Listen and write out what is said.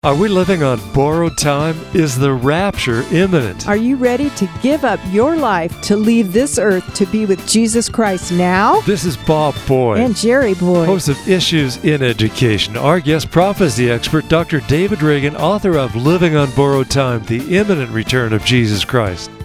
Are we living on borrowed time? Is the rapture imminent? Are you ready to give up your life to leave this earth to be with Jesus Christ now? This is Bob Boyd And Jerry Boyd, host of Issues in Education. Our guest prophecy expert, Dr. David Reagan, author of Living on Borrowed Time, The Imminent Return of Jesus Christ.